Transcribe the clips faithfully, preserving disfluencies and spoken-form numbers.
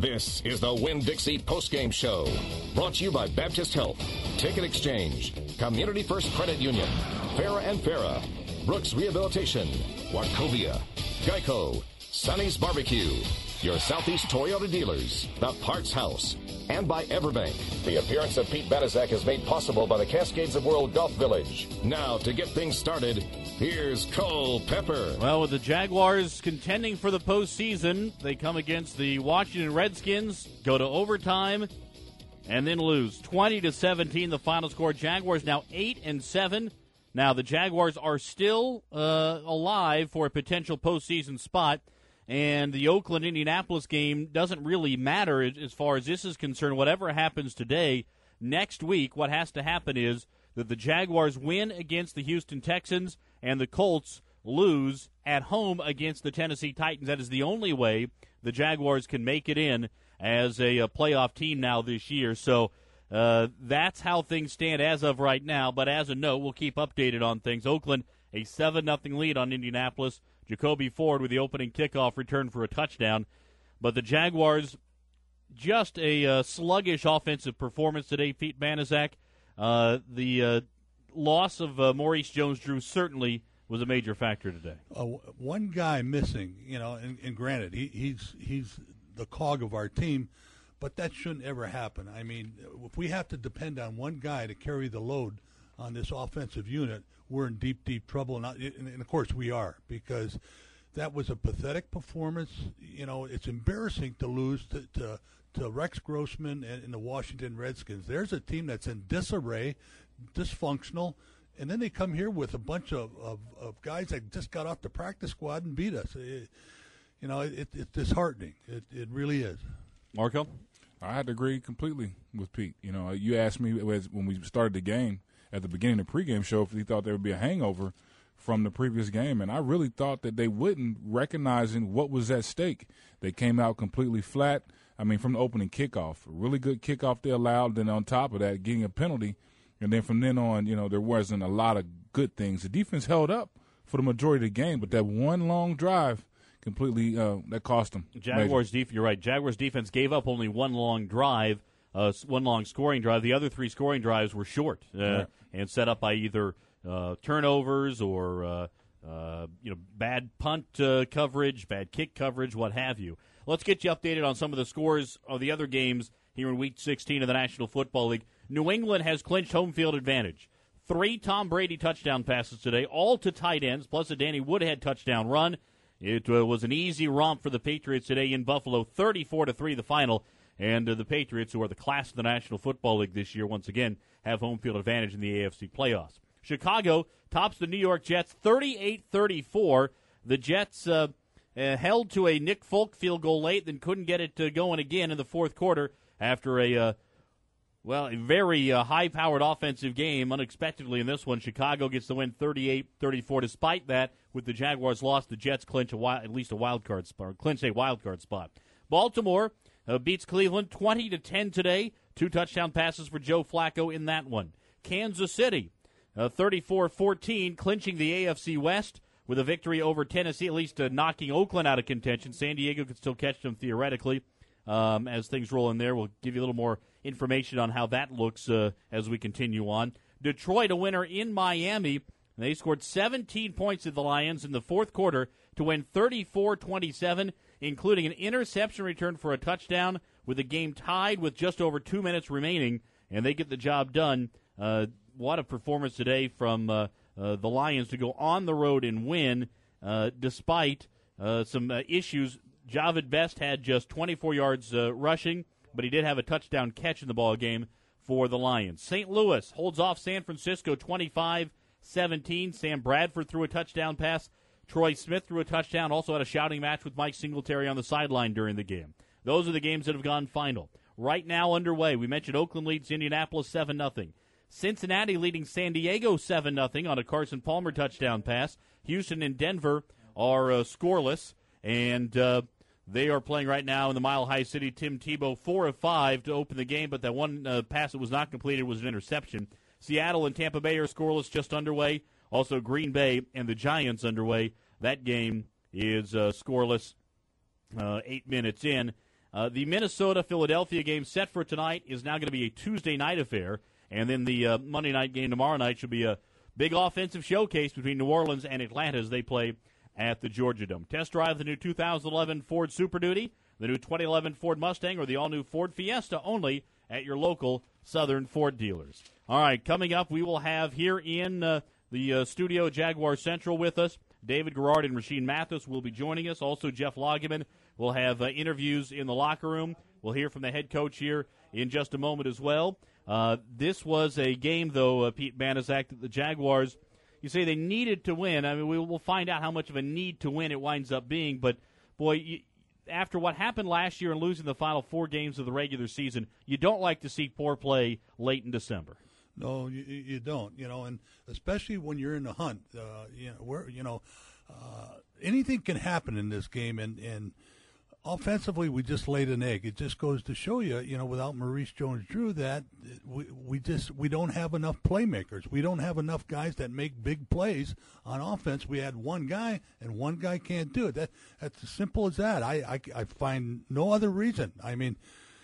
This is the Winn-Dixie postgame show, brought to you by Baptist Health, Ticket Exchange, Community First Credit Union, Farah and Farah, Brooks Rehabilitation, Wachovia, Geico, Sonny's Barbecue, your Southeast Toyota dealers, The Parts House, and by Everbank. The appearance of Pete Banaszak is made possible by the Cascades of World Golf Village. Now, to get things started, here's Cole Pepper. Well, with the Jaguars contending for the postseason, they come against the Washington Redskins, go to overtime, and then lose twenty to seventeen. The final score. Jaguars now eight and seven. Now the Jaguars are still uh, alive for a potential postseason spot. And the Oakland-Indianapolis game doesn't really matter as far as this is concerned. Whatever happens today, next week, what has to happen is that the Jaguars win against the Houston Texans and the Colts lose at home against the Tennessee Titans. That is the only way the Jaguars can make it in as a, a playoff team now this year. So uh, that's how things stand as of right now. But as a note, we'll keep updated on things. Oakland, a seven nothing lead on Indianapolis. Jacoby Ford with the opening kickoff return for a touchdown. But the Jaguars, just a uh, sluggish offensive performance today, Pete Banaszak. Uh, the uh, loss of uh, Maurice Jones-Drew certainly was a major factor today. Uh, one guy missing, you know, and, and granted, he, he's he's the cog of our team, but that shouldn't ever happen. I mean, if we have to depend on one guy to carry the load on this offensive unit, we're in deep, deep trouble. And, and of course we are, because that was a pathetic performance. You know, it's embarrassing to lose to, to, to Rex Grossman and, and the Washington Redskins. There's a team that's in disarray, dysfunctional, and then they come here with a bunch of, of, of guys that just got off the practice squad and beat us. It, you know, it, it's disheartening. It, it really is. Marco? I had to agree completely with Pete. You know, you asked me when we started the game, at the beginning of the pregame show, if he thought there would be a hangover from the previous game, and I really thought that they wouldn't, recognizing what was at stake. They came out completely flat. I mean, from the opening kickoff, a really good kickoff they allowed, then on top of that, getting a penalty, and then from then on, you know, there wasn't a lot of good things. The defense held up for the majority of the game, but that one long drive completely uh, that cost them. Jaguars defense, you're right. Jaguars defense gave up only one long drive. Uh, one long scoring drive. The other three scoring drives were short uh, right. and set up by either uh, turnovers or uh, uh, you know bad punt uh, coverage, bad kick coverage, what have you. Let's get you updated on some of the scores of the other games here in Week sixteen of the National Football League. New England has clinched home field advantage. Three Tom Brady touchdown passes today, all to tight ends, plus a Danny Woodhead touchdown run. It uh, was an easy romp for the Patriots today in Buffalo, thirty-four to three the final. And uh, the Patriots, who are the class of the National Football League this year, once again, have home field advantage in the A F C playoffs. Chicago tops the New York Jets thirty-eight thirty-four. The Jets uh, uh, held to a Nick Folk field goal late, then couldn't get it uh, going again in the fourth quarter after a, uh, well, a very uh, high-powered offensive game. Unexpectedly in this one, Chicago gets the win thirty-eight thirty-four. Despite that, with the Jaguars lost, the Jets clinch a wild, at least a wild card spot, or clinch a wild card spot. Baltimore Uh, beats Cleveland twenty to ten today. Two touchdown passes for Joe Flacco in that one. Kansas City, uh, thirty-four fourteen, clinching the A F C West with a victory over Tennessee, at least uh, knocking Oakland out of contention. San Diego could still catch them theoretically um, as things roll in there. We'll give you a little more information on how that looks uh, as we continue on. Detroit, a winner in Miami. They scored seventeen points at the Lions in the fourth quarter to win thirty-four twenty-seven, including an interception return for a touchdown, with the game tied with just over two minutes remaining, and they get the job done. Uh, what a performance today from uh, uh, the Lions to go on the road and win, uh, despite uh, some uh, issues. Javid Best had just twenty-four yards uh, rushing, but he did have a touchdown catch in the ball game for the Lions. Saint Louis holds off San Francisco twenty-five seventeen. Sam Bradford threw a touchdown pass. Troy Smith threw a touchdown, also had a shouting match with Mike Singletary on the sideline during the game. Those are the games that have gone final. Right now underway, we mentioned Oakland leads Indianapolis seven nothing. Cincinnati leading San Diego seven nothing on a Carson Palmer touchdown pass. Houston and Denver are uh, scoreless, and uh, they are playing right now in the Mile High City. Tim Tebow, four of five to open the game, but that one uh, pass that was not completed was an interception. Seattle and Tampa Bay are scoreless, just underway. Also, Green Bay and the Giants underway. That game is uh, scoreless, uh, eight minutes in. Uh, the Minnesota-Philadelphia game set for tonight is now going to be a Tuesday night affair, and then the uh, Monday night game tomorrow night should be a big offensive showcase between New Orleans and Atlanta as they play at the Georgia Dome. Test drive the new two thousand eleven Ford Super Duty, the new twenty eleven Ford Mustang, or the all-new Ford Fiesta only at your local Southern Ford dealers. All right, coming up, we will have here in uh, the uh, studio Jaguar Central with us, David Garrard and Rasheed Mathis will be joining us. Also, Jeff Lageman will have uh, interviews in the locker room. We'll hear from the head coach here in just a moment as well. Uh, this was a game, though, uh, Pete Banaszak, that the Jaguars, you say they needed to win. I mean, we will find out how much of a need to win it winds up being. But, boy, you, after what happened last year and losing the final four games of the regular season, you don't like to see poor play late in December. No, you, you don't, you know, and especially when you're in the hunt, uh, you know, where, you know, uh, anything can happen in this game, and, and offensively we just laid an egg. It just goes to show you, you know, without Maurice Jones-Drew, that we, we just, we don't have enough playmakers. We don't have enough guys that make big plays on offense. We had one guy, and one guy can't do it. That That's as simple as that. I, I, I find no other reason. I mean,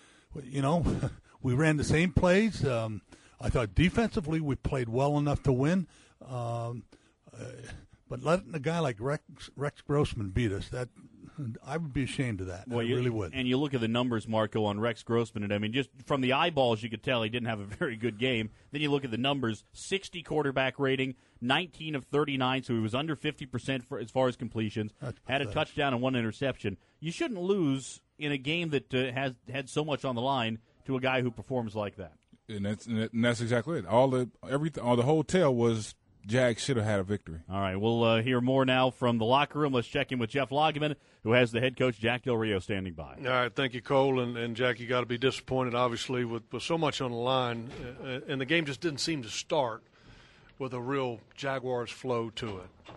you know, we ran the same plays. Um, I thought defensively we played well enough to win, um, uh, but letting a guy like Rex, Rex Grossman beat us, that I would be ashamed of that. Well, I you, really would. And you look at the numbers, Marco, on Rex Grossman, and I mean, just from the eyeballs, you could tell he didn't have a very good game. Then you look at the numbers: sixty quarterback rating, nineteen of thirty-nine, so he was under fifty percent for, as far as completions. That's had a pathetic. touchdown and one interception. You shouldn't lose in a game that uh, has had so much on the line to a guy who performs like that. And that's and that's exactly it. All the everything, all the whole tale was Jags should have had a victory. All right, we'll uh, hear more now from the locker room. Let's check in with Jeff Lageman, who has the head coach Jack Del Rio standing by. All right, thank you, Cole, and, and Jack. You got to be disappointed, obviously, with, with so much on the line, uh, and the game just didn't seem to start with a real Jaguars flow to it.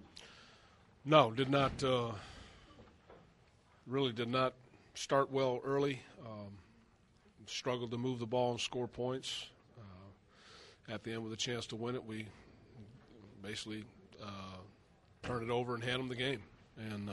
No, did not. Uh, really did not start well early. Um, struggled to move the ball and score points. Uh, at the end with a chance to win it, we basically uh, turned it over and hand them the game. And, uh,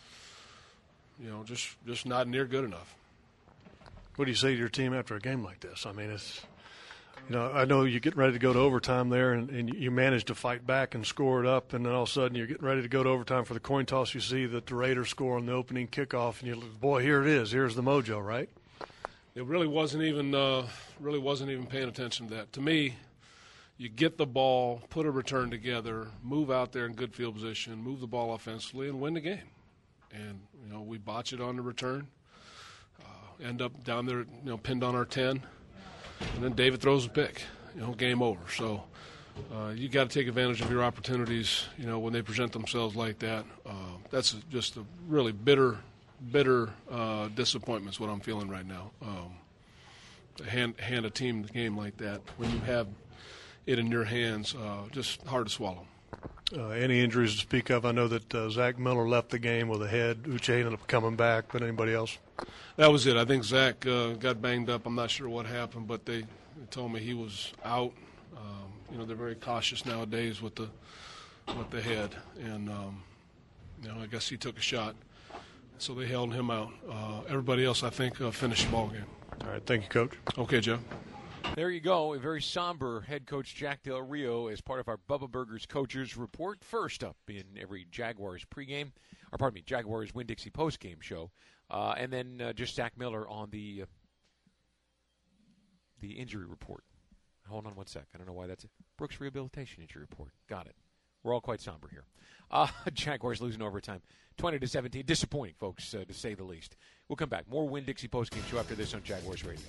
you know, just, just not near good enough. What do you say to your team after a game like this? I mean, it's, you know, I know you're getting ready to go to overtime there, and, and you manage to fight back and score it up, and then all of a sudden you're getting ready to go to overtime for the coin toss. You see that the Raiders score on the opening kickoff, and you look, boy, here it is. Here's the mojo, right? It really wasn't even uh, really wasn't even paying attention to that. To me, you get the ball, put a return together, move out there in good field position, move the ball offensively, and win the game. And you know we botch it on the return, uh, end up down there, you know, pinned on our ten, and then David throws a pick. You know, game over. So uh, you got to take advantage of your opportunities. You know, when they present themselves like that. Uh, that's just a really bitter. bitter uh, disappointment is what I'm feeling right now. Um, to hand, hand a team the game like that, when you have it in your hands, uh, just hard to swallow. Uh, any injuries to speak of? I know that uh, Zach Miller left the game with a head. Uche ended up coming back, but anybody else? That was it. I think Zach uh, got banged up. I'm not sure what happened, but they, they told me he was out. Um, you know, they're very cautious nowadays with the with the head, and um, you know, I guess he took a shot. So they held him out. Uh, everybody else, I think, uh, finished the ball game. All right, thank you, Coach. Okay, Joe. There you go. A very somber head coach Jack Del Rio as part of our Bubba Burgers Coaches Report. First up in every Jaguars pregame, or pardon me, Jaguars Winn-Dixie postgame show. Uh, and then uh, just Zach Miller on the uh, the injury report. Hold on one sec. I don't know why that's it. Brooks Rehabilitation Injury Report. Got it. We're all quite somber here. Uh, Jaguars losing overtime, twenty to seventeen. Disappointing, folks, uh, to say the least. We'll come back. More Winn-Dixie postgame show after this on Jaguars Radio.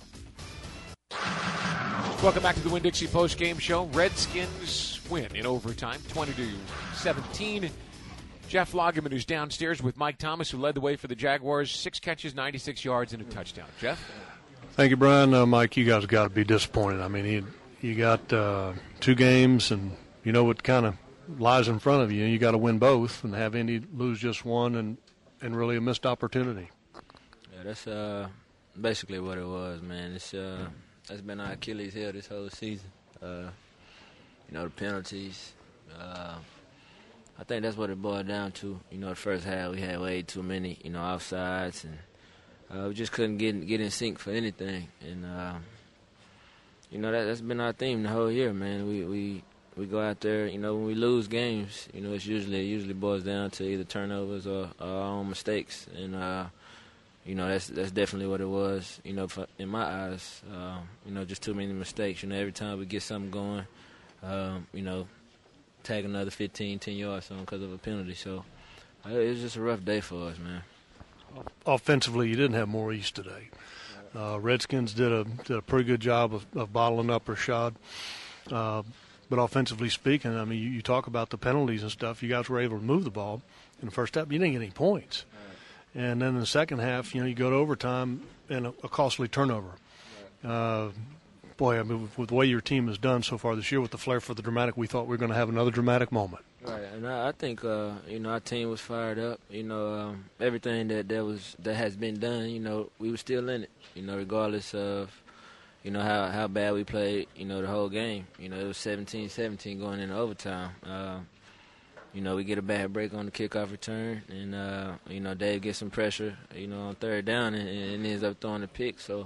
Welcome back to the Winn-Dixie postgame show. Redskins win in overtime, twenty to seventeen. Jeff Lageman, who's downstairs with Mike Thomas, who led the way for the Jaguars. Six catches, ninety-six yards, and a touchdown. Jeff? Thank you, Brian. Uh, Mike, you guys got to be disappointed. I mean, you, you got uh, two games, and you know what kind of lies in front of you. You got to win both and have Indy lose just one and, and really a missed opportunity. Yeah, that's uh, basically what it was, man. It's uh, that's been our Achilles heel this whole season. Uh, you know, the penalties. Uh, I think that's what it boiled down to. You know, the first half we had way too many, you know, offsides, and uh, we just couldn't get get in sync for anything. And uh, you know that that's been our theme the whole year, man. We we we go out there, you know, when we lose games, you know, it's usually it usually boils down to either turnovers or, or our own mistakes, and uh, you know that's that's definitely what it was. You know, for, in my eyes, uh, you know, just too many mistakes. You know, every time we get something going, um, you know, tag another fifteen, ten yards on because of a penalty. So uh, it was just a rough day for us, man. Offensively, you didn't have Maurice today. Uh, Redskins did a did a pretty good job of, of bottling up Rashad. Uh, but offensively speaking, I mean, you, you talk about the penalties and stuff. You guys were able to move the ball in the first half. You didn't get any points. Right. And then in the second half, you know, you go to overtime and a, a costly turnover. Right. Uh, boy, I mean, with, with the way your team has done so far this year with the flair for the dramatic, we thought we were going to have another dramatic moment. Right, and I, I think uh, you know our team was fired up. You know um, everything that, that was that has been done. You know we were still in it. You know regardless of you know how, how bad we played. You know the whole game. You know it was seventeen seventeen going into overtime. Uh, you know we get a bad break on the kickoff return, and uh, you know Dave gets some pressure. You know on third down and, and ends up throwing a pick. So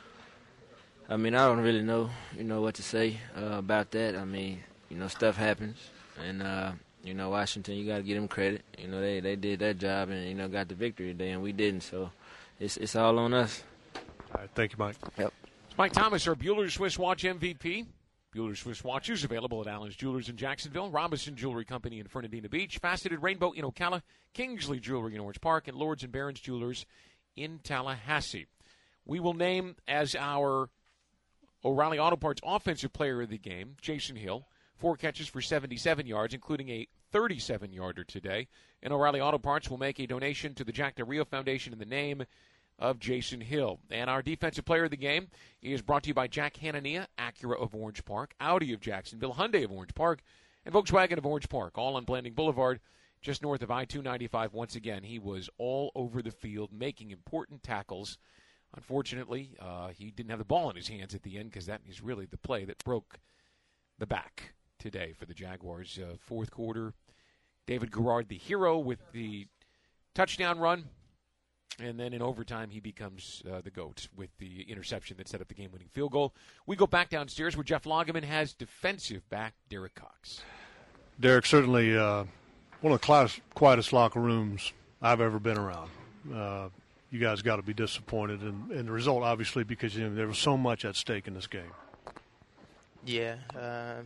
I mean I don't really know you know what to say uh, about that. I mean you know stuff happens, and. Uh, You know, Washington, you got to give them credit. You know, they, they did that job and, you know, got the victory today, and we didn't. So it's it's all on us. All right. Thank you, Mike. Yep. It's Mike Thomas, our Bueller's Swiss Watch M V P. Bueller's Swiss Watches available at Allen's Jewelers in Jacksonville, Robinson Jewelry Company in Fernandina Beach, Faceted Rainbow in Ocala, Kingsley Jewelry in Orange Park, and Lords and Barons Jewelers in Tallahassee. We will name as our O'Reilly Auto Parts Offensive Player of the Game, Jason Hill. Four catches for seventy-seven yards, including a thirty-seven-yarder today. And O'Reilly Auto Parts will make a donation to the Jack Del Rio Foundation in the name of Jason Hill. And our Defensive Player of the Game is brought to you by Jack Hanania, Acura of Orange Park, Audi of Jacksonville, Hyundai of Orange Park, and Volkswagen of Orange Park, all on Blanding Boulevard, just north of I two ninety-five. Once again, he was all over the field making important tackles. Unfortunately, uh, he didn't have the ball in his hands at the end because that is really the play that broke the back today for the Jaguars. Uh, fourth quarter, David Garrard, the hero, with the touchdown run. And then in overtime, he becomes uh, the GOAT with the interception that set up the game-winning field goal. We go back downstairs where Jeff Lageman has defensive back Derek Cox. Derek, certainly uh, one of the quietest, quietest locker rooms I've ever been around. Uh, you guys got to be disappointed in, in the result, obviously, because you know, there was so much at stake in this game. Yeah, uh,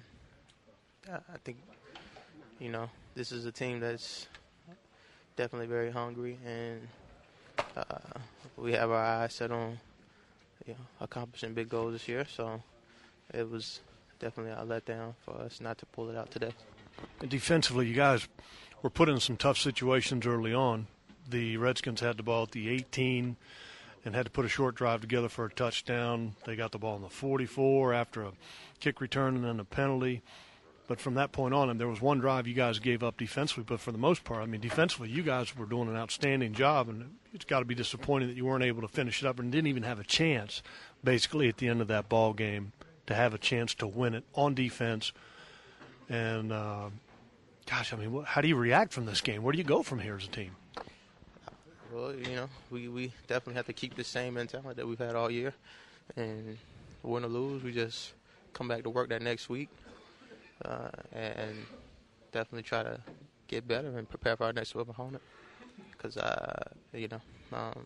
I think, you know, this is a team that's definitely very hungry, and uh, we have our eyes set on, you know, accomplishing big goals this year. So it was definitely a letdown for us not to pull it out today. And defensively, you guys were put in some tough situations early on. The Redskins had the ball at the eighteen and had to put a short drive together for a touchdown. They got the ball in the forty-four after a kick return and then a penalty. But from that point on, and there was one drive you guys gave up defensively, but for the most part, I mean, defensively, you guys were doing an outstanding job, and it's got to be disappointing that you weren't able to finish it up and didn't even have a chance, basically, at the end of that ball game to have a chance to win it on defense. And, uh, gosh, I mean, how do you react from this game? Where do you go from here as a team? Well, you know, we, we definitely have to keep the same mentality that we've had all year. And win or lose, we just come back to work that next week. Uh, and definitely try to get better and prepare for our next opponent. Because, uh, you know, um,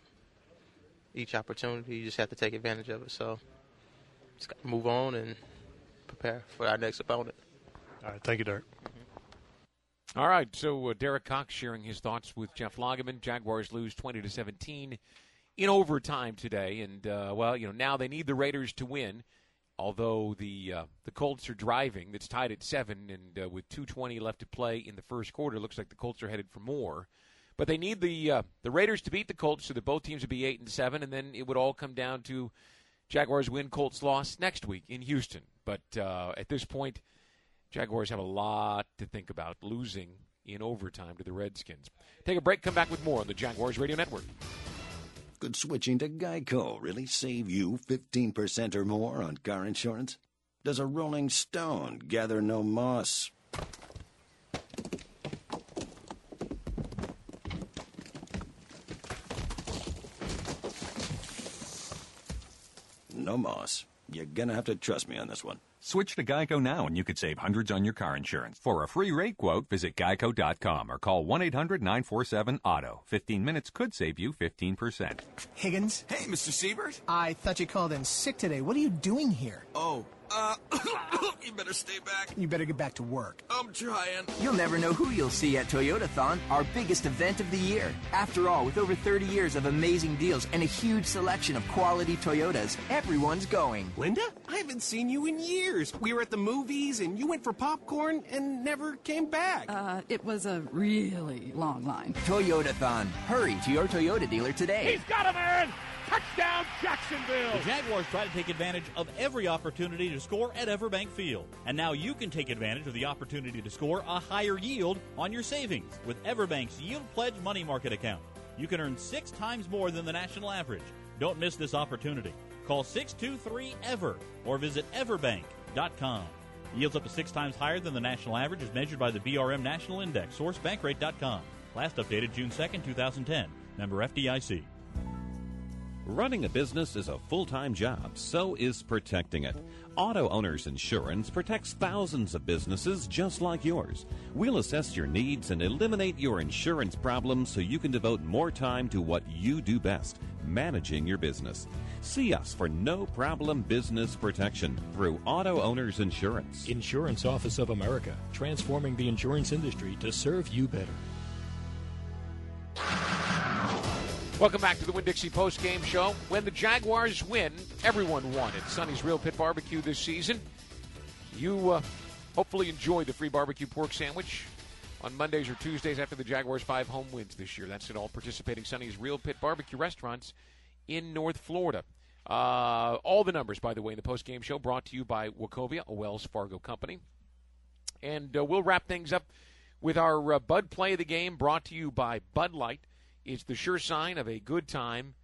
each opportunity, you just have to take advantage of it. So just got to move on and prepare for our next opponent. All right. Thank you, Derek. Mm-hmm. All right. So uh, Derek Cox sharing his thoughts with Jeff Lageman. Jaguars lose twenty to seventeen in overtime today. And, uh, well, you know, now they need the Raiders to win. Although the uh, the Colts are driving, that's tied at seven, and uh, with two twenty left to play in the first quarter, looks like the Colts are headed for more. But they need the uh, the Raiders to beat the Colts so that both teams would be eight and seven, and then it would all come down to Jaguars win, Colts loss next week in Houston. But uh, at this point, Jaguars have a lot to think about losing in overtime to the Redskins. Take a break, come back with more on the Jaguars Radio Network. Could switching to Geico really save you fifteen percent or more on car insurance? Does a rolling stone gather no moss? no moss. You're gonna have to trust me on this one. Switch to Geico now and you could save hundreds on your car insurance. For a free rate quote, visit geico dot com or call one eight hundred nine four seven auto. fifteen minutes could save you fifteen percent. Higgins? Hey, Mister Siebert. I thought you called in sick today. What are you doing here? Oh, uh, you better stay back. You better get back to work. I'm trying. You'll never know who you'll see at Toyotathon, our biggest event of the year. After all, with over thirty years of amazing deals and a huge selection of quality Toyotas, everyone's going. Linda, I haven't seen you in years. We were at the movies and you went for popcorn and never came back. Uh, it was a really long line. Toyotathon. Hurry to your Toyota dealer today. He's got a man! Touchdown, Jacksonville! The Jaguars try to take advantage of every opportunity to score at Everbank Field. And now you can take advantage of the opportunity to score a higher yield on your savings with Everbank's Yield Pledge Money Market account. You can earn six times more than the national average. Don't miss this opportunity. Call six two three E V E R or visit everbank dot com. Yields up to six times higher than the national average as measured by the B R M National Index. Source bankrate dot com. Last updated June second, twenty ten. Member F D I C. Running a business is a full-time job, so is protecting it. Auto Owners Insurance protects thousands of businesses just like yours. We'll assess your needs and eliminate your insurance problems so you can devote more time to what you do best, managing your business. See us for no-problem business protection through Auto Owners Insurance. Insurance Office of America, transforming the insurance industry to serve you better. Welcome back to the Winn-Dixie postgame show. When the Jaguars win, everyone won at Sonny's Real Pit Barbecue this season. You uh, hopefully enjoy the free barbecue pork sandwich on Mondays or Tuesdays after the Jaguars' five home wins this year. That's at all participating Sonny's Real Pit Barbecue restaurants in North Florida. Uh, all the numbers, by the way, in the postgame show brought to you by Wachovia, a Wells Fargo company. And uh, we'll wrap things up with our uh, Bud Play of the Game brought to you by Bud Light. It's the sure sign of a good time.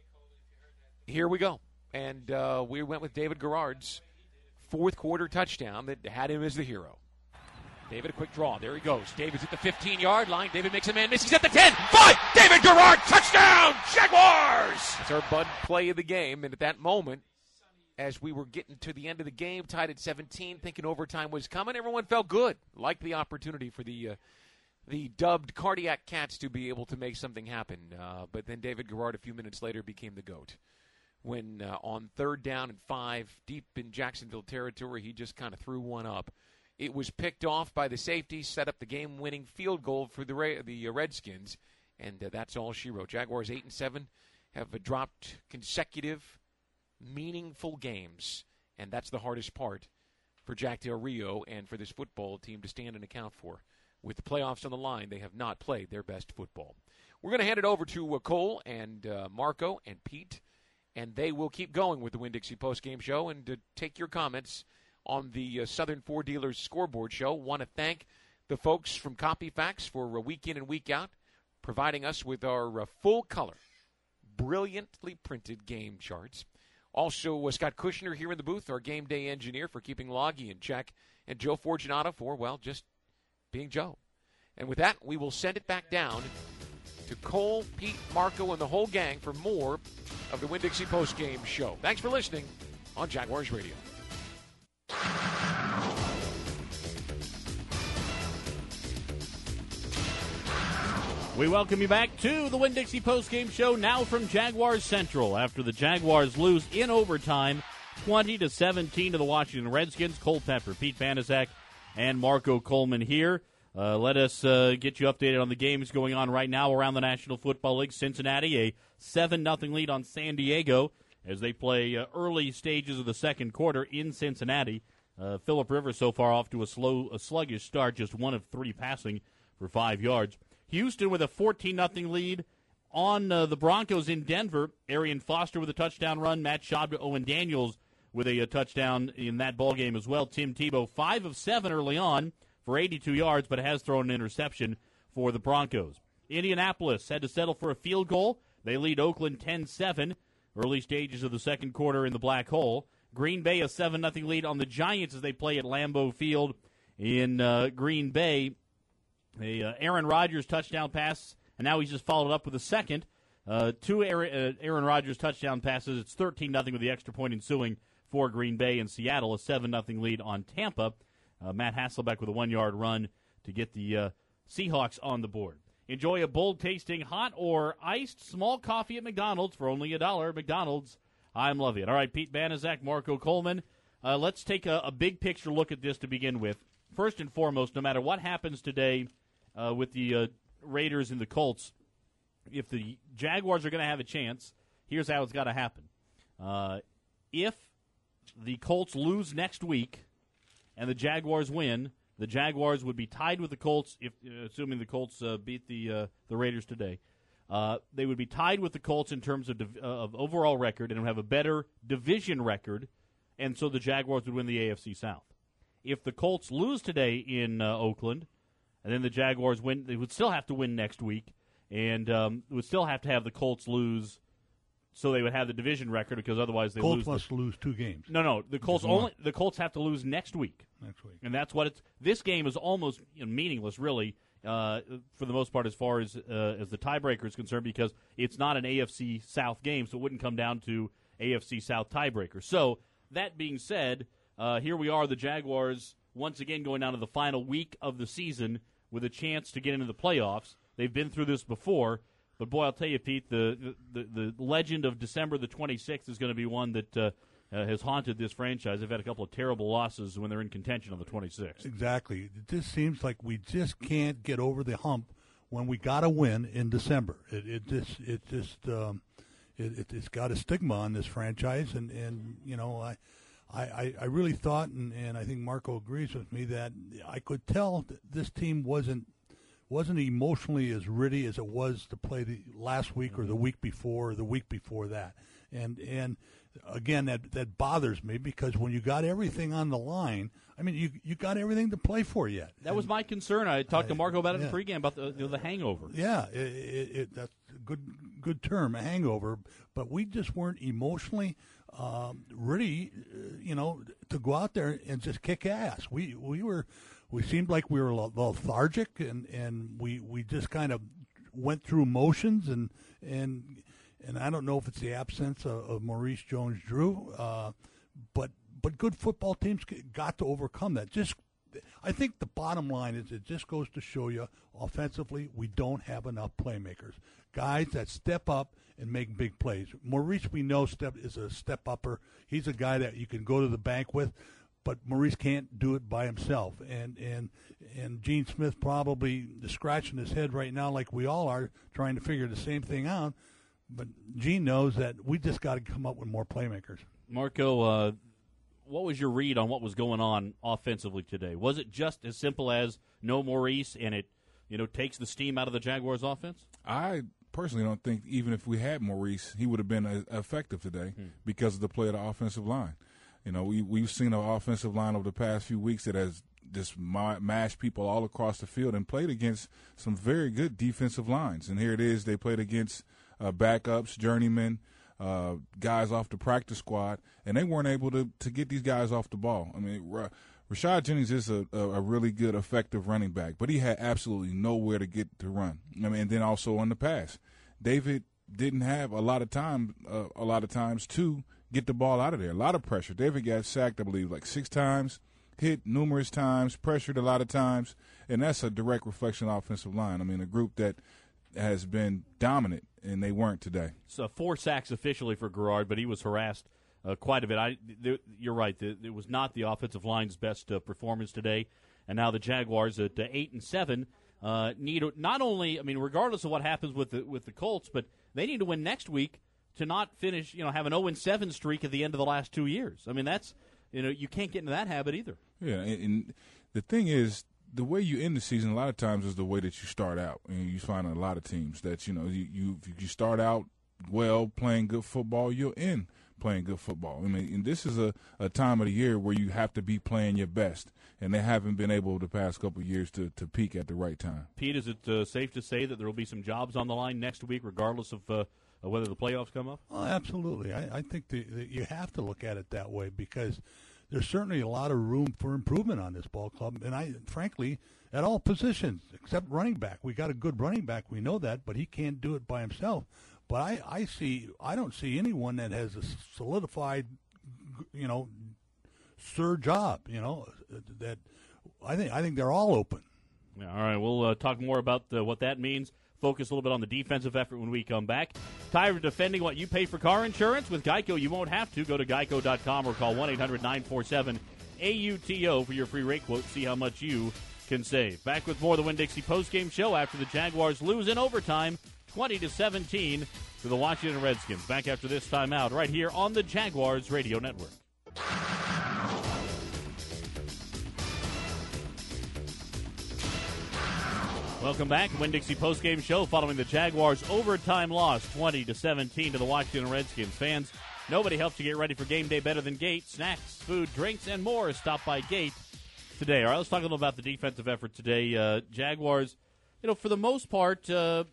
Here we go. And uh, we went with David Garrard's fourth quarter touchdown that had him as the hero. David, a quick draw. There he goes. David's at the fifteen-yard line. David makes a man miss. He's at the ten. five. David Garrard, touchdown, Jaguars! It's our Bud Play of the game. And at that moment, as we were getting to the end of the game, tied at seventeen, thinking overtime was coming, everyone felt good. Liked the opportunity for the uh, the dubbed Cardiac Cats to be able to make something happen. Uh, but then David Garrard, a few minutes later, became the GOAT. When uh, on third down and five, deep in Jacksonville territory, he just kind of threw one up. It was picked off by the safety, set up the game-winning field goal for the Ra- the uh, Redskins, and uh, that's all she wrote. Jaguars eight and seven have uh, dropped consecutive, meaningful games, and that's the hardest part for Jack Del Rio and for this football team to stand and account for. With the playoffs on the line, they have not played their best football. We're going to hand it over to uh, Cole and uh, Marco and Pete, and they will keep going with the Winn-Dixie postgame show and uh, take your comments on the uh, Southern Four Dealers scoreboard show. Want to thank the folks from CopyFax for a week in and week out, providing us with our uh, full-color, brilliantly printed game charts. Also, uh, Scott Kushner here in the booth, our game day engineer, for keeping Loggy in check, and Joe Fortunato for, well, just being Joe. And with that, we will send it back down to Cole, Pete, Marco, and the whole gang for more of the Winn-Dixie postgame show. Thanks for listening on Jaguars Radio. We welcome you back to the Winn-Dixie postgame show, now from Jaguars Central. After the Jaguars lose in overtime, twenty to seventeen to the Washington Redskins. Cole Pepper, Pete Banaszak, and Marco Coleman here. Uh, let us uh, get you updated on the games going on right now around the National Football League. Cincinnati, a seven nothing lead on San Diego as they play uh, early stages of the second quarter in Cincinnati. Uh, Phillip Rivers so far off to a slow, a sluggish start, just one of three passing for five yards. Houston with a fourteen nothing lead on uh, the Broncos in Denver. Arian Foster with a touchdown run. Matt Schaub to Owen Daniels with a, a touchdown in that ballgame as well. Tim Tebow, five of seven early on for eighty-two yards, but has thrown an interception for the Broncos. Indianapolis had to settle for a field goal. They lead Oakland ten seven, early stages of the second quarter in the Black Hole. Green Bay a seven nothing lead on the Giants as they play at Lambeau Field in uh, Green Bay. A uh, Aaron Rodgers touchdown pass, and now he's just followed up with a second Uh, two Aaron, uh, Aaron Rodgers touchdown passes. It's thirteen nothing with the extra point ensuing for Green Bay, and Seattle a seven nothing lead on Tampa. Uh, Matt Hasselbeck with a one-yard run to get the uh, Seahawks on the board. Enjoy a bold-tasting hot or iced small coffee at McDonald's for only a dollar. McDonald's, I'm loving it. All right, Pete Banaszak, Marco Coleman. Uh, let's take a, a big-picture look at this to begin with. First and foremost, no matter what happens today uh, with the uh, Raiders and the Colts, if the Jaguars are going to have a chance, here's how it's got to happen. Uh, if the Colts lose next week and the Jaguars win, the Jaguars would be tied with the Colts, if uh, assuming the Colts uh, beat the uh, the Raiders today. Uh, they would be tied with the Colts in terms of div- uh, of overall record and would have a better division record, and so the Jaguars would win the A F C South. If the Colts lose today in uh, Oakland, and then the Jaguars win, they would still have to win next week, and um, would still have to have the Colts lose, so they would have the division record because otherwise they Colts lose. must the, lose two games. No, no, the Colts Just one. only the Colts have to lose next week. Next week, and that's what it's. This game is almost you know, meaningless, really, uh, for the most part, as far as uh, as the tiebreaker is concerned, because it's not an A F C South game, so it wouldn't come down to A F C South tiebreaker. So that being said, uh, here we are, the Jaguars once again going down to the final week of the season with a chance to get into the playoffs. They've been through this before. But, boy, I'll tell you, Pete, the the, the legend of December the twenty-sixth is going to be one that uh, uh, has haunted this franchise. They've had a couple of terrible losses when they're in contention on the twenty-sixth. Exactly. It just seems like we just can't get over the hump when we got to win in December. It, it just, it just, um, it, it, it's got a stigma on this franchise, and, and you know, I, I, I really thought, and, and I think Marco agrees with me, that I could tell that this team wasn't. wasn't emotionally as ready as it was to play the last week or the week before or the week before that. And and again, that that bothers me because when you got everything on the line, I mean, you you got everything to play for yet. That and was my concern. I talked to Marco about it yeah. in pregame about the you know, the hangover. Yeah, it, it, it, that's a good good term, a hangover. But we just weren't emotionally um, ready, uh, you know, to go out there and just kick ass. We we were. We seemed like we were lethargic, and, and we, we just kind of went through motions, and and and I don't know if it's the absence of, of Maurice Jones-Drew, uh, but but good football teams got to overcome that. Just I think the bottom line is it just goes to show you offensively we don't have enough playmakers, guys that step up and make big plays. Maurice, we know, step is a step upper. He's a guy that you can go to the bank with. But Maurice can't do it by himself, and and and Gene Smith probably scratching his head right now, like we all are, trying to figure the same thing out. But Gene knows that we just got to come up with more playmakers. Marco, uh, what was your read on what was going on offensively today? Was it just as simple as no Maurice, and it you know takes the steam out of the Jaguars' offense? I personally don't think even if we had Maurice, he would have been uh, effective today hmm. because of the play of the offensive line. You know, we, we've seen an offensive line over the past few weeks that has just ma- mashed people all across the field and played against some very good defensive lines. And here it is, they played against uh, backups, journeymen, uh, guys off the practice squad, and they weren't able to, to get these guys off the ball. I mean, R- Rashad Jennings is a, a, a really good, effective running back, but he had absolutely nowhere to get to run. I mean, and then also on the pass. David didn't have a lot of time, uh, a lot of times to get the ball out of there. A lot of pressure. David got sacked, I believe, like six times, hit numerous times, pressured a lot of times, and that's a direct reflection of offensive line. I mean, a group that has been dominant, and they weren't today. So four sacks officially for Garrard, but he was harassed uh, quite a bit. I, th- you're right. Th- it was not the offensive line's best uh, performance today, and now the Jaguars at uh, eight and seven uh, need not only. I mean, regardless of what happens with the with the Colts, but they need to win next week to not finish, you know, have an oh and seven streak at the end of the last two years. I mean, that's, you know, you can't get into that habit either. Yeah, and, and the thing is, the way you end the season a lot of times is the way that you start out. And you find a lot of teams that, you know, you you, you start out well playing good football, you'll end playing good football. I mean, and this is a, a time of the year where you have to be playing your best, and they haven't been able the past couple of years to, to peak at the right time. Pete, is it uh, safe to say that there will be some jobs on the line next week regardless of uh, – whether the playoffs come up? Oh, absolutely. I, I think the, the, you have to look at it that way because there's certainly a lot of room for improvement on this ball club. And I, frankly, at all positions except running back. We got a good running back. We know that, but he can't do it by himself. But I, I see I don't see anyone that has a solidified, you know, sir job. You know, that I think I think they're all open. Yeah, all right, we'll uh, talk more about uh, what that means. Focus a little bit on the defensive effort when we come back. Tired of defending what you pay for car insurance? With Geico, you won't have to. Go to geico dot com or call one eight hundred nine four seven A U T O for your free rate quote. See how much you can save. Back with more of the Winn-Dixie postgame show after the Jaguars lose in overtime, twenty to seventeen, to the Washington Redskins. Back after this timeout right here on the Jaguars Radio Network. Welcome back. Winn-Dixie postgame show following the Jaguars' overtime loss, twenty to seventeen, to the Washington Redskins. Fans, nobody helps you get ready for game day better than Gate. Snacks, food, drinks, and more. Stop by Gate today. All right, let's talk a little about the defensive effort today. Uh, Jaguars, you know, for the most part, uh,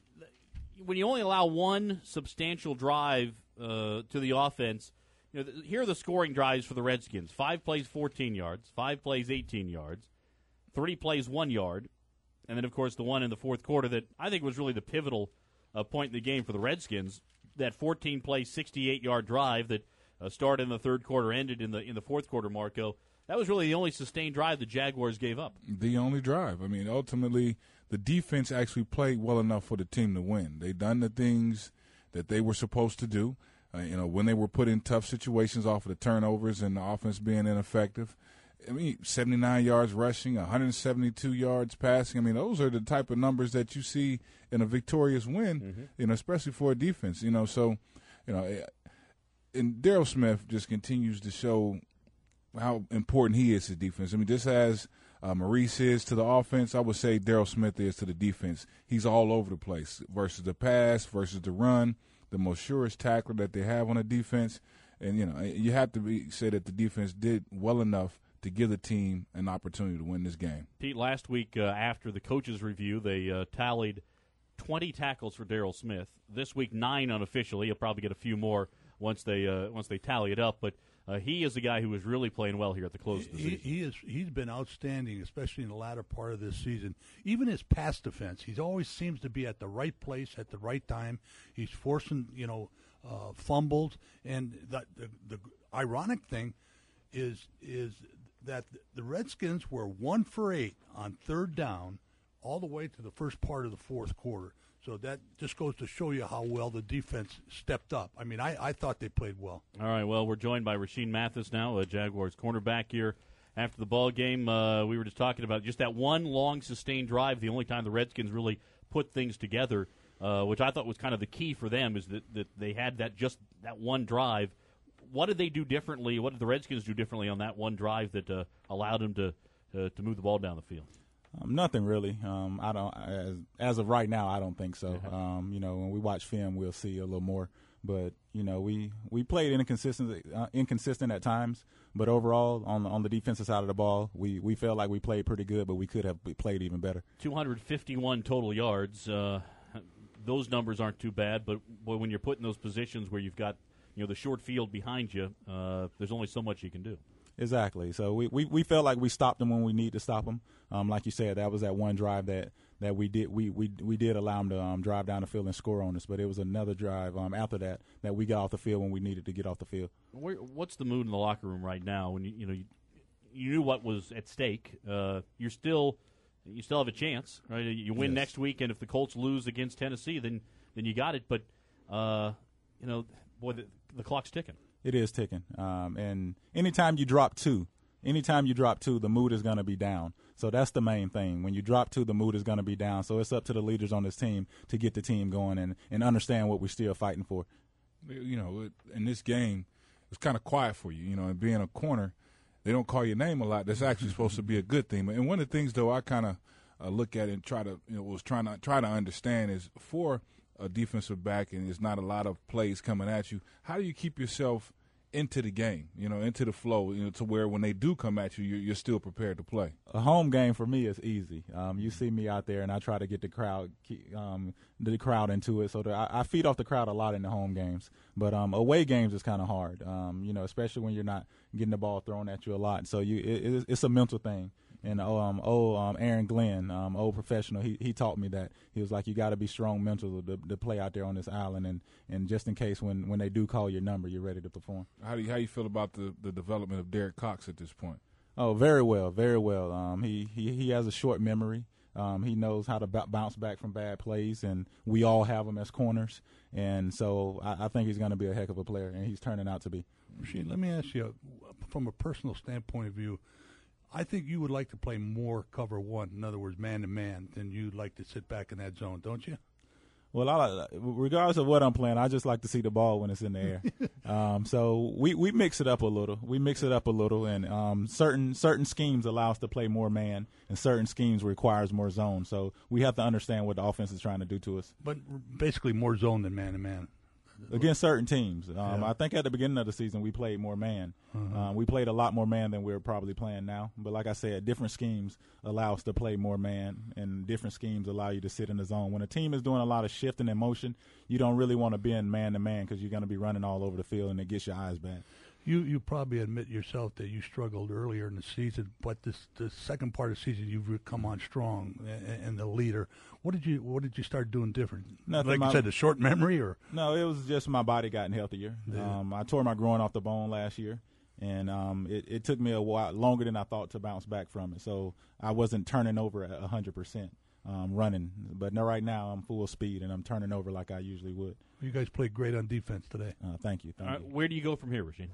when you only allow one substantial drive uh, to the offense, you know, th- here are the scoring drives for the Redskins. Five plays, fourteen yards. Five plays, eighteen yards. Three plays, one yard. And then, of course, the one in the fourth quarter that I think was really the pivotal uh, point in the game for the Redskins, that fourteen-play, sixty-eight-yard drive that uh, started in the third quarter, ended in the in the fourth quarter, Marco. That was really the only sustained drive the Jaguars gave up. The only drive. I mean, ultimately, the defense actually played well enough for the team to win. They done the things that they were supposed to do. Uh, you know, when they were put in tough situations off of the turnovers and the offense being ineffective. I mean, seventy-nine yards rushing, one hundred seventy-two yards passing. I mean, those are the type of numbers that you see in a victorious win, mm-hmm. you know, especially for a defense. You know, so, you know, and Darryl Smith just continues to show how important he is to defense. I mean, just as uh, Maurice is to the offense, I would say Darryl Smith is to the defense. He's all over the place versus the pass, versus the run, the most surest tackler that they have on a defense. And, you know, you have to be, say that the defense did well enough to give the team an opportunity to win this game. Pete, last week uh, after the coaches' review, they uh, tallied twenty tackles for Darryl Smith. This week, nine unofficially. He'll probably get a few more once they uh, once they tally it up. But uh, he is the guy who is really playing well here at the close of the he, season. He is. He's been outstanding, especially in the latter part of this season. Even his pass defense, he always seems to be at the right place at the right time. He's forcing, you know, uh, fumbles. And the, the the ironic thing is is. that the Redskins were one for eight on third down all the way to the first part of the fourth quarter. So that just goes to show you how well the defense stepped up. I mean, I, I thought they played well. All right, well, we're joined by Rashean Mathis now, a Jaguars cornerback here after the ball game. Uh, we were just talking about just that one long sustained drive, the only time the Redskins really put things together, uh, which I thought was kind of the key for them, is that, that they had that just that one drive. What did they do differently? What did the Redskins do differently on that one drive that uh, allowed them to uh, to move the ball down the field? Um, nothing really. Um, I don't. As, as of right now, I don't think so. Yeah. Um, you know, when we watch film, we'll see a little more. But you know, we, we played inconsistent uh, inconsistent at times. But overall, on on the defensive side of the ball, we, we felt like we played pretty good, but we could have played even better. two hundred fifty-one total yards. Uh, those numbers aren't too bad. But boy, when you're put in those positions where you've got you know the short field behind you, uh, there's only so much you can do. Exactly. So we, we, we felt like we stopped them when we need to stop them. Um, like you said, that was that one drive that, that we did we, we we did allow them to um, drive down the field and score on us. But it was another drive um, after that that we got off the field when we needed to get off the field. Where, what's the mood in the locker room right now? When you you know you, you knew what was at stake. Uh, you're still you still have a chance, right? You win Yes. next week, and if the Colts lose against Tennessee, then then you got it. But uh, you know, boy, the, the clock's ticking. It is ticking. Um, and anytime you drop two, anytime you drop two, the mood is going to be down. So that's the main thing. When you drop two, the mood is going to be down. So it's up to the leaders on this team to get the team going and, and understand what we're still fighting for. You know, in this game, it's kind of quiet for you. You know, and being a corner, they don't call your name a lot. That's actually supposed to be a good thing. And one of the things, though, I kind of uh, look at and try to, you know, was trying to try to understand is for a defensive back and there's not a lot of plays coming at you, how do you keep yourself into the game, you know, into the flow, you know, to where when they do come at you, you're, you're still prepared to play? A home game for me is easy. Um, you see me out there, and I try to get the crowd, um, the crowd into it. So that I, I feed off the crowd a lot in the home games. But um, away games is kind of hard, um, you know, especially when you're not getting the ball thrown at you a lot. So you, it, it's a mental thing. And um, old um, Aaron Glenn, um, old professional, he he taught me that. He was like, you got to be strong mental to, to play out there on this island, and, and just in case when, when they do call your number, you're ready to perform. How do you, how you feel about the, the development of Derek Cox at this point? Oh, very well, very well. Um, he, he he has a short memory. Um, he knows how to b- bounce back from bad plays, and we all have him as corners. And so I, I think he's going to be a heck of a player, and he's turning out to be. Rasheed, let me ask you, from a personal standpoint of view, I think you would like to play more cover one, in other words, man-to-man, than you'd like to sit back in that zone, don't you? Well, I, regardless of what I'm playing, I just like to see the ball when it's in the air. um, so we, we mix it up a little. We mix it up a little, and um, certain certain schemes allow us to play more man, and certain schemes requires more zone. So we have to understand what the offense is trying to do to us. But basically more zone than man-to-man. Against certain teams. Um, yeah. I think at the beginning of the season we played more man. Uh-huh. Um, we played a lot more man than we're probably playing now. But like I said, different schemes allow us to play more man, and different schemes allow you to sit in the zone. When a team is doing a lot of shifting and motion, you don't really want to be in man-to-man because you're going to be running all over the field, and it gets your eyes bad. You you probably admit yourself that you struggled earlier in the season, but this the second part of the season you've come on strong and, and the leader. What did you what did you start doing different? Nothing. Like my, you said, the short memory, or no, it was just my body gotten healthier. Yeah. Um, I tore my groin off the bone last year, and um, it, it took me a while longer than I thought to bounce back from it. So I wasn't turning over at a hundred percent. Um, running, but no, right now I'm full speed and I'm turning over like I usually would. You guys played great on defense today. Uh, thank you. Thank All right, you. where do you go from here, Rasheed?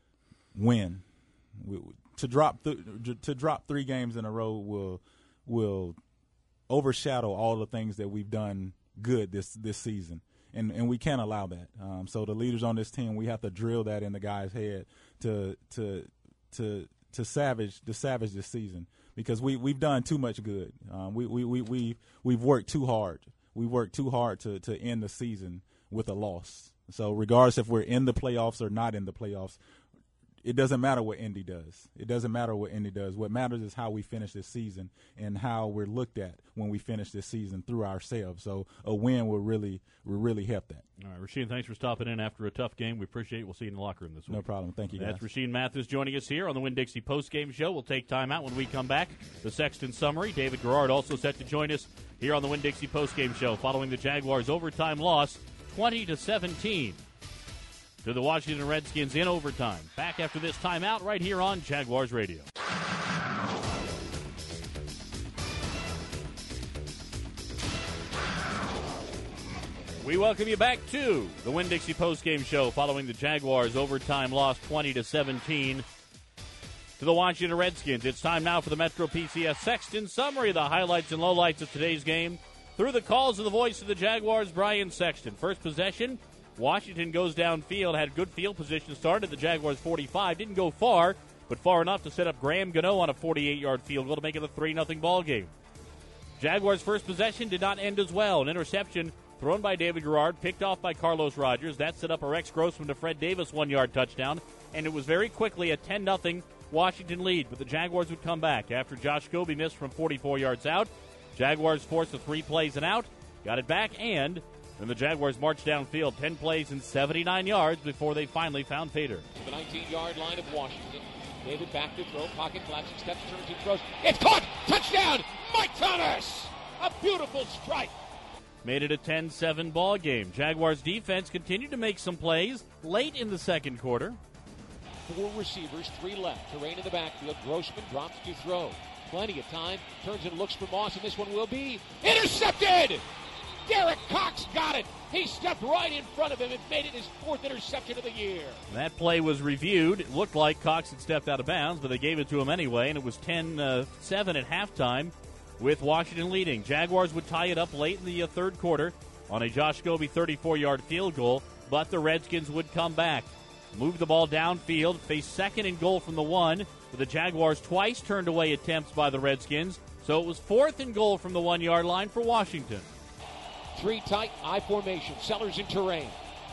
Win. We, to drop th- to drop three games in a row will will overshadow all the things that we've done good this this season, and and we can't allow that. Um, so the leaders on this team, we have to drill that in the guy's head to to to to savage to savage this season, because we we've done too much good. Um, we we we we we've worked too hard. We worked too hard to to end the season with a loss. So regardless if we're in the playoffs or not in the playoffs, it doesn't matter what Indy does. It doesn't matter what Indy does. What matters is how we finish this season and how we're looked at when we finish this season through ourselves. So a win will really will really help that. All right, Rasheed, thanks for stopping in after a tough game. We appreciate it. We'll see you in the locker room this week. No problem. Thank you, guys. That's Rasheed Mathis joining us here on the Winn-Dixie postgame show. We'll take time out when we come back. The Sexton summary. David Garrard also set to join us here on the Winn-Dixie postgame show following the Jaguars' overtime loss, twenty to seventeen. To the Washington Redskins in overtime. Back after this timeout right here on Jaguars Radio. We welcome you back to the Winn-Dixie postgame show following the Jaguars' overtime loss twenty to seventeen to the Washington Redskins. It's time now for the Metro P C S Sexton summary, the highlights and lowlights of today's game through the calls of the voice of the Jaguars, Brian Sexton. First possession, Washington goes downfield, had good field position, started the Jaguars forty-five, didn't go far, but far enough to set up Graham Gano on a forty-eight-yard field goal to make it a three nothing ball game. Jaguars' first possession did not end as well. An interception thrown by David Garrard, picked off by Carlos Rogers. That set up a Rex Grossman to Fred Davis one-yard touchdown, and it was very quickly a ten nothing Washington lead, but the Jaguars would come back. After Josh Scobie missed from forty-four yards out, Jaguars forced a three plays and out, got it back, and then the Jaguars marched downfield ten plays and seventy-nine yards before they finally found Fader. The nineteen-yard line of Washington. David back to throw, pocket collapsing, steps, turns, and throws. It's caught! Touchdown! Mike Thomas! A beautiful strike! Made it a ten seven ball game. Jaguars defense continued to make some plays late in the second quarter. Four receivers, three left. Terrain in the backfield. Grossman drops to throw. Plenty of time. Turns and looks for Moss, and this one will be intercepted! Derek Cox got it. He stepped right in front of him and made it his fourth interception of the year. That play was reviewed. It looked like Cox had stepped out of bounds, but they gave it to him anyway, and it was ten seven at halftime with Washington leading. Jaguars would tie it up late in the uh, third quarter on a Josh Scobie thirty-four-yard field goal, but the Redskins would come back. Move the ball downfield, face second and goal from the one, but the Jaguars twice turned away attempts by the Redskins, so it was fourth and goal from the one-yard line for Washington. Three tight, I formation. Sellers in Terrain.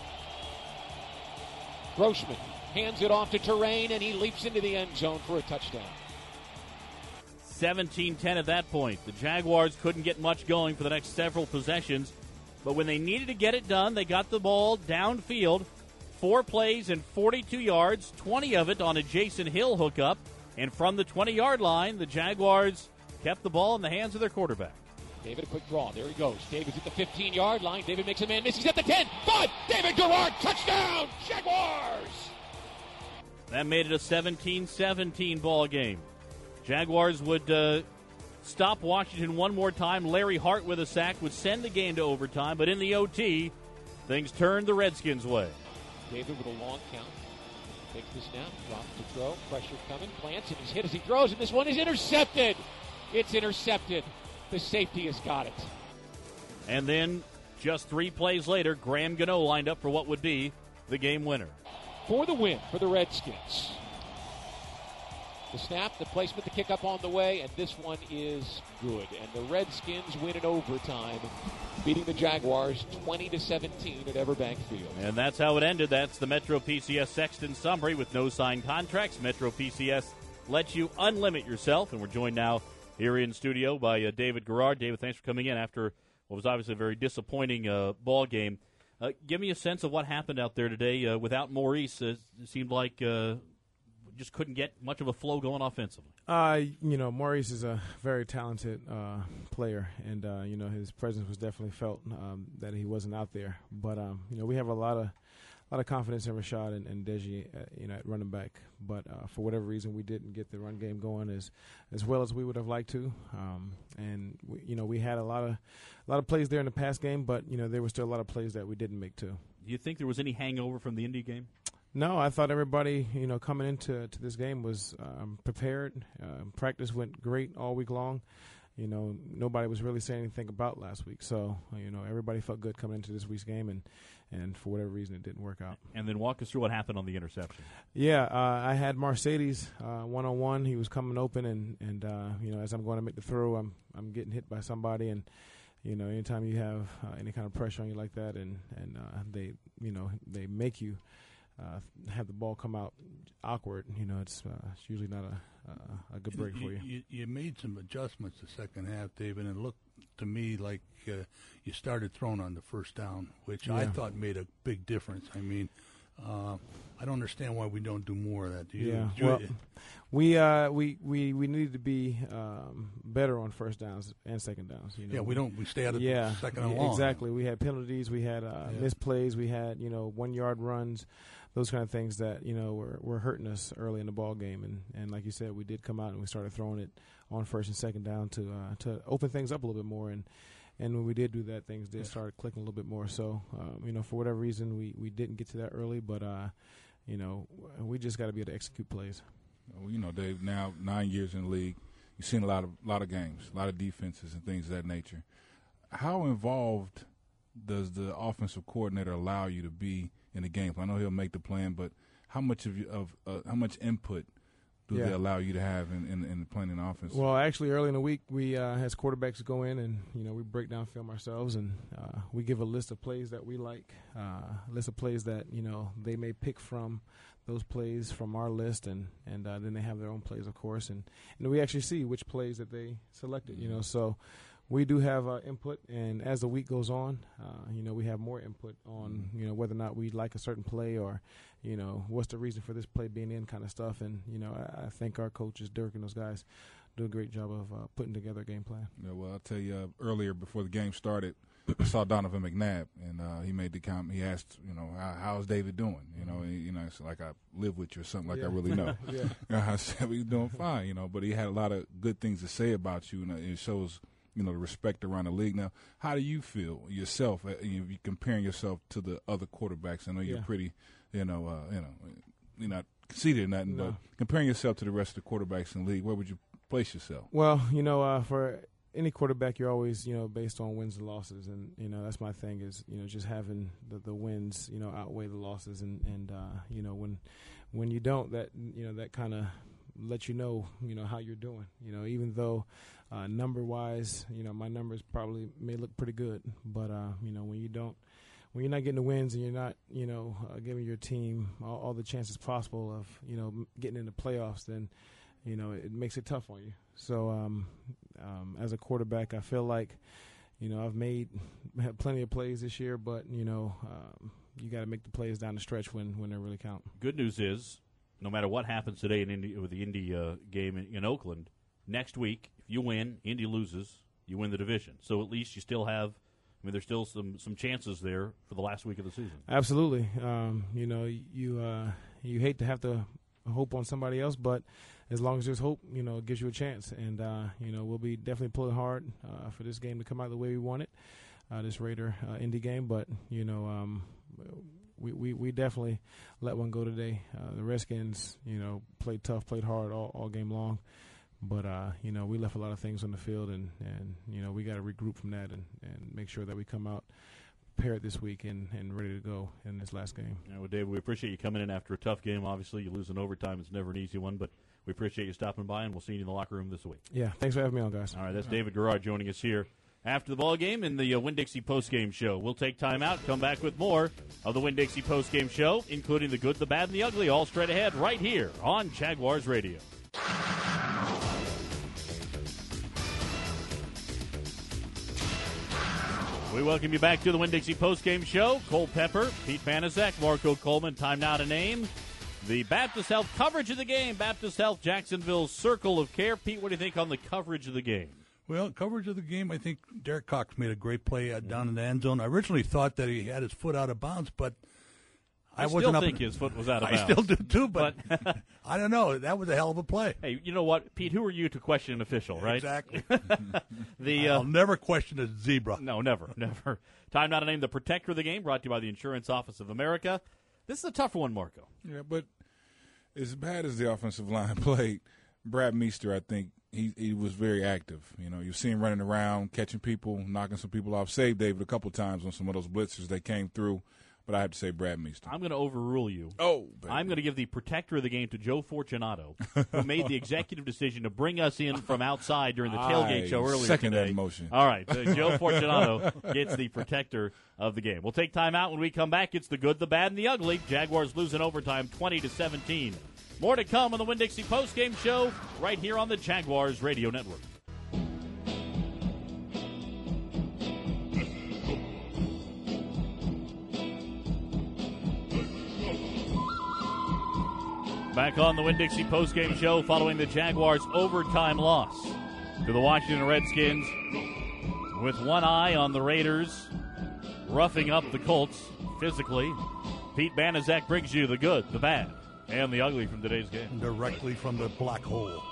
Grossman hands it off to Terrain, and he leaps into the end zone for a touchdown. seventeen ten at that point. The Jaguars couldn't get much going for the next several possessions, but when they needed to get it done, they got the ball downfield. Four plays and forty-two yards, twenty of it on a Jason Hill hookup, And from the twenty-yard line, the Jaguars kept the ball in the hands of their quarterback. David, a quick draw. There he goes. David's at the fifteen-yard line. David makes a man miss. He's at the ten. five. David Garrard, touchdown, Jaguars! That made it a seventeen seventeen ball game. Jaguars would uh, stop Washington one more time. Larry Hart with a sack would send the game to overtime, but in the O T, things turned the Redskins' way. David with a long count. Takes the snap, drops to throw. Pressure coming, plants, and he's hit as he throws, and this one is intercepted. It's intercepted. The safety has got it. And then, just three plays later, Graham Gano lined up for what would be the game winner. For the win for the Redskins. The snap, the placement, the kick up on the way, and this one is good. And the Redskins win in overtime, beating the Jaguars twenty to seventeen at Everbank Field. And that's how it ended. That's the Metro P C S Sexton summary with no signed contracts. Metro P C S lets you unlimit yourself, and we're joined now here in studio by uh, David Garrard. David, thanks for coming in after what was obviously a very disappointing uh, ball game. Uh, give me a sense of what happened out there today. Uh, without Maurice, uh, it seemed like uh, just couldn't get much of a flow going offensively. Uh, you know, Maurice is a very talented uh, player, and uh, you know his presence was definitely felt um, that he wasn't out there. But um, you know, we have a lot of a lot of confidence in Rashad and, and Deji, uh, you know, at running back. But uh, for whatever reason, we didn't get the run game going as as well as we would have liked to. Um, and we, you know, we had a lot of a lot of plays there in the pass game, but you know, there were still a lot of plays that we didn't make too. Do you think there was any hangover from the Indy game? No, I thought everybody, you know, coming into to this game was um, prepared. Uh, practice went great all week long. You know, nobody was really saying anything about last week. So, you know, everybody felt good coming into this week's game, and, and for whatever reason, it didn't work out. And then walk us through what happened on the interception. Yeah, uh, I had Mercedes uh, one-on-one. He was coming open, and, and uh, you know, as I'm going to make the throw, I'm I'm getting hit by somebody. And, you know, anytime you have uh, any kind of pressure on you like that, and, and uh, they, you know, they make you uh, have the ball come out awkward, you know, it's, uh, it's usually not a Uh, a good break you, for you. you. You made some adjustments the second half, David, and it looked to me like uh, you started throwing on the first down, which Yeah. I thought made a big difference. I mean, uh, I don't understand why we don't do more of that. Do you? Yeah, do you- well, we uh, we we we need to be um, better on first downs and second downs. You know? Yeah, we don't- we stay out of yeah, second and yeah, long. Exactly. We had penalties. We had uh, Yeah. misplays. We had you know one yard runs. Those kind of things that you know were, were hurting us early in the ball game, and, and like you said, we did come out and we started throwing it on first and second down to uh, to open things up a little bit more, and and when we did do that, things did Yeah. start clicking a little bit more. So um, you know, for whatever reason, we, we didn't get to that early, but uh, you know, we just got to be able to execute plays. Well, you know, Dave, now nine years in the league, you've seen a lot of lot of games, a lot of defenses and things of that nature. How involved does the offensive coordinator allow you to be in the game? I know he'll make the plan, but how much of you, of uh, how much input do Yeah. they allow you to have in in, in planning the offense? Well, actually, early in the week, we uh, as quarterbacks go in and you know we break down film ourselves, and uh, we give a list of plays that we like, uh, a list of plays that you know they may pick from those plays from our list, and and uh, then they have their own plays, of course, and and we actually see which plays that they selected. You know, so. We do have uh, input, and as the week goes on, uh, you know, we have more input on, you know, whether or not we like a certain play or, you know, what's the reason for this play being in kind of stuff. And, you know, I, I think our coaches, Dirk and those guys, do a great job of uh, putting together a game plan. Yeah, well, I'll tell you, uh, earlier before the game started, I saw Donovan McNabb, and uh, he made the comment. He asked, you know, How, how's David doing? You know, and, you know, it's like I live with you or something like Yeah. I really know. Yeah. I said, well, you're doing fine, you know, but he had a lot of good things to say about you, and it shows – you know, the respect around the league. Now, how do you feel yourself? Uh, you you comparing yourself to the other quarterbacks. I know you're Yeah. pretty, you know, uh, you know, you're not conceited or nothing, No. but comparing yourself to the rest of the quarterbacks in the league, where would you place yourself? Well, you know, uh, for any quarterback, you're always, you know, based on wins and losses. And, you know, that's my thing is, you know, just having the, the wins, you know, outweigh the losses. And, and uh, you know, when when you don't, that, you know, that kind of let you know, you know, how you're doing. You know, even though uh, number-wise, you know, my numbers probably may look pretty good. But, uh, you know, when you don't, when you're not getting the wins and you're not, you know, uh, giving your team all, all the chances possible of, you know, m- getting into playoffs, then, you know, it makes it tough on you. So um, um, as a quarterback, I feel like, you know, I've made had plenty of plays this year, but, you know, um, you got to make the plays down the stretch when, when they really count. Good news is no matter what happens today in Indy, with the Indy uh, game in, in Oakland, next week, if you win, Indy loses, you win the division. So at least you still have, I mean, there's still some, some chances there for the last week of the season. Absolutely. Um, you know, you uh, you hate to have to hope on somebody else, but as long as there's hope, you know, it gives you a chance. And, uh, you know, we'll be definitely pulling hard uh, for this game to come out the way we want it, uh, this Raider uh, Indy game. But, you know, um, we, we, we definitely let one go today. Uh, the Redskins, you know, played tough, played hard all, all game long. But, uh, you know, we left a lot of things on the field, and, and you know, we got to regroup from that and, and make sure that we come out prepared this week and, and ready to go in this last game. Yeah, well, David, we appreciate you coming in after a tough game. Obviously, you lose in overtime. It's never an easy one, but we appreciate you stopping by, and we'll see you in the locker room this week. Yeah, thanks for having me on, guys. All right, that's David Garrard joining us here after the ball game in the uh, Winn-Dixie postgame show. We'll take time out, come back with more of the Winn-Dixie postgame show, including the good, the bad, and the ugly, all straight ahead right here on Jaguars Radio. We welcome you back to the Winn-Dixie postgame show. Cole Pepper, Pete Banaszak, Marco Coleman. Time now to name the Baptist Health coverage of the game. Baptist Health, Jacksonville's Circle of Care. Pete, what do you think on the coverage of the game? Well, coverage of the game, I think Derek Cox made a great play uh, down in the end zone. I originally thought that he had his foot out of bounds, but I, I wasn't still up think in, his foot was out of I bounds. still do, too, but, but I don't know. That was a hell of a play. Hey, you know what, Pete? Who are you to question an official, right? Exactly. the uh, I'll never question a zebra. No, never, never. Time now to name the protector of the game, brought to you by the Insurance Office of America. This is a tough one, Marco. Yeah, but as bad as the offensive line played, Brad Meester, I think, he he was very active. You know, you see him running around, catching people, knocking some people off. Saved David a couple times on some of those blitzers that came through. But I have to say Brad Meester. I'm going to overrule you. Oh, baby. I'm going to give the protector of the game to Joe Fortunato, who made the executive decision to bring us in from outside during the tailgate I show earlier second today. that motion. All right, uh, Joe Fortunato gets the protector of the game. We'll take time out. When we come back, it's the good, the bad, and the ugly. Jaguars lose in overtime twenty to seventeen. More to come on the Winn-Dixie postgame show right here on the Jaguars Radio Network. Back on the Winn-Dixie postgame show following the Jaguars' overtime loss to the Washington Redskins, with one eye on the Raiders roughing up the Colts physically. Pete Banaszak brings you the good, the bad, and the ugly from today's game. Directly from the black hole.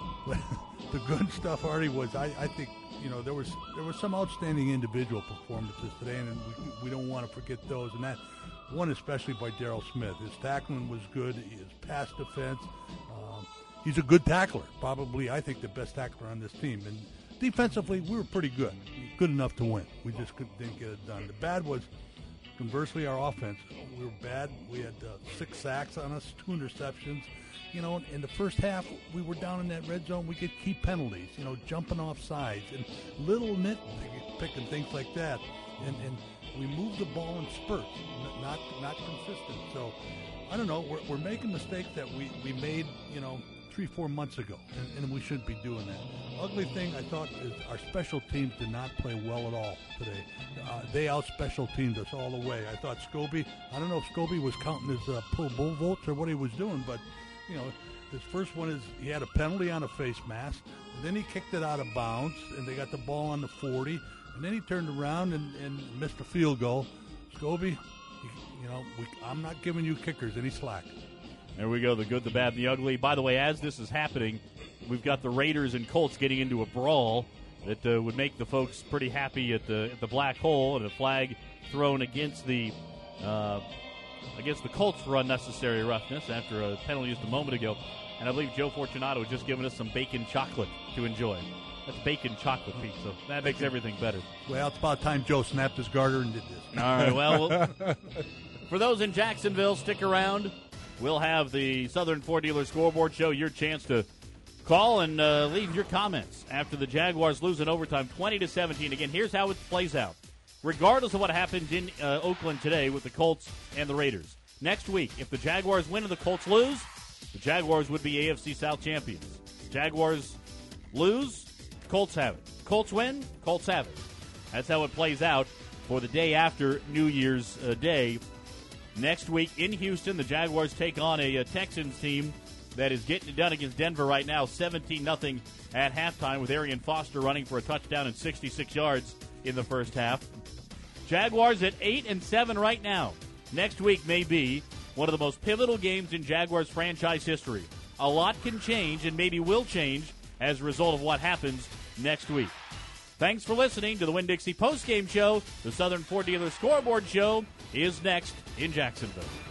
The good stuff, Artie, was I, I think you know there was there was some outstanding individual performances today, and we, we don't want to forget those. And that one especially by Darryl Smith. His tackling was good. His pass defense. Um, he's a good tackler. Probably, I think, the best tackler on this team. And defensively, we were pretty good. Good enough to win. We just could, didn't get it done. The bad was, conversely, our offense. We were bad. We had uh, six sacks on us, two interceptions. You know, in the first half, we were down in that red zone. We get key penalties, you know, jumping off sides and little nitpicking things like that. And, and we moved the ball in spurts, not not consistent. So, I don't know. We're, we're making mistakes that we, we made, you know, three, four months ago, and, and we shouldn't be doing that. Ugly thing, I thought, is our special teams did not play well at all today. Uh, they out-special teamed us all the way. I thought Scobie, I don't know if Scobie was counting his uh, Pro Bowl votes or what he was doing, but, you know, his first one is he had a penalty on a face mask, and then he kicked it out of bounds, and they got the ball on the forty, and then he turned around and, and missed a field goal. Scobie, you, you know, we, I'm not giving you kickers any slack. There we go, the good, the bad, and the ugly. By the way, as this is happening, we've got the Raiders and Colts getting into a brawl that uh, would make the folks pretty happy at the at the black hole, and a flag thrown against the uh, against the Colts for unnecessary roughness after a penalty just a moment ago. And I believe Joe Fortunato has just given us some bacon chocolate to enjoy. That's bacon chocolate, Pete, so that makes everything better. Well, it's about time Joe snapped his garter and did this. All right, well, we'll for those in Jacksonville, stick around. We'll have the Southern Ford Dealer Scoreboard Show, your chance to call and uh, leave your comments after the Jaguars lose in overtime twenty to seventeen. Again, here's how it plays out. Regardless of what happens in uh, Oakland today with the Colts and the Raiders, next week, if the Jaguars win and the Colts lose, the Jaguars would be A F C South champions. Jaguars lose, Colts have it. Colts win, Colts have it. That's how it plays out for the day after New Year's uh, Day Next week in Houston, the Jaguars take on a, a Texans team that is getting it done against Denver right now, seventeen nothing at halftime, with Arian Foster running for a touchdown and sixty-six yards in the first half. Jaguars at eight and seven right now. Next week may be one of the most pivotal games in Jaguars franchise history. A lot can change and maybe will change as a result of what happens next week. Thanks for listening to the Winn-Dixie postgame show. The Southern Ford Dealer Scoreboard Show is next in Jacksonville.